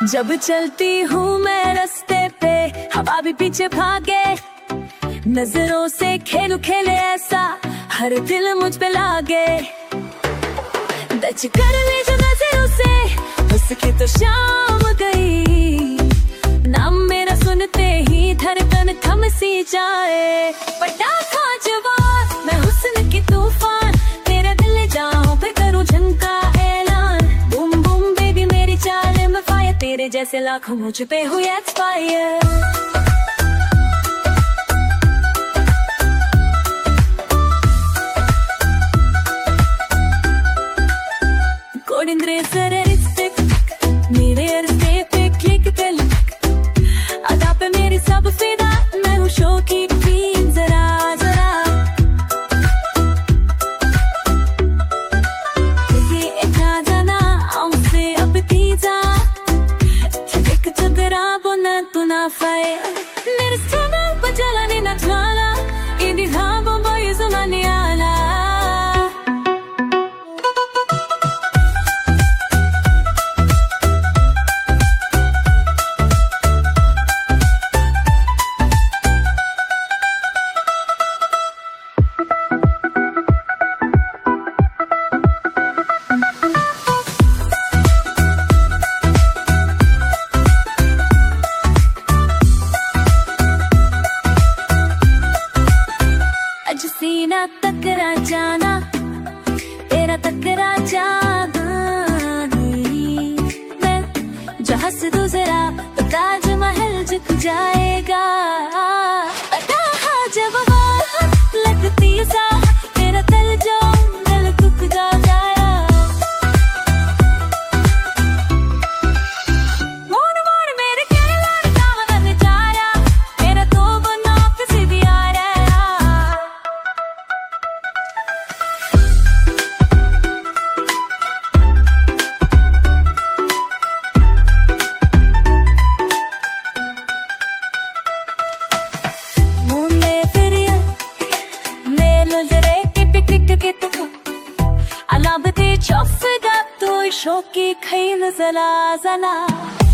जब चलती हूँ मैं रास्ते पे हवा भी पीछे भागे, नजरों से खेल खेले ऐसा हर दिल मुझ पे लागे। टच कर ले जो नजरों से उसकी तो शाम गई, नाम मेरा सुनते ही धड़कन थम सी जाए। पटाखा जवाब मैं हुस्न की तूफान, तेरे दिल जाऊं पे करूं झंका ऐलान। बूम बूम बेबी मेरी चाल में फायर, तेरे जैसे लाखों मुझ पे हुए एक्सपायर। मेरे अरसे पे क्लिक कर, अदा पे मेरी सब फिदा, मैं हूँ शो की क्वीन जरा जरा। ये इतना जाना हमसे अब तीजा, एक चदरा बोना तू ना फाए। मेरे स्टोना बजाने ना ज्वाला, इंदी हाँ बम्बा ये ज़माने आला। सीना टकरा जाना, तेरा टकरा जाना, मैं जहाँ से गुजरा तो ताजमहल झुक जाएगा। जब लगती सा तेरा दिल जो दिल टूट जाएगा। मोड़ मोड़ मेरे केला दामन जाया, मेरा तो बना किसी भी आ रहा। Alabati chofda tu shoki khain zala zala.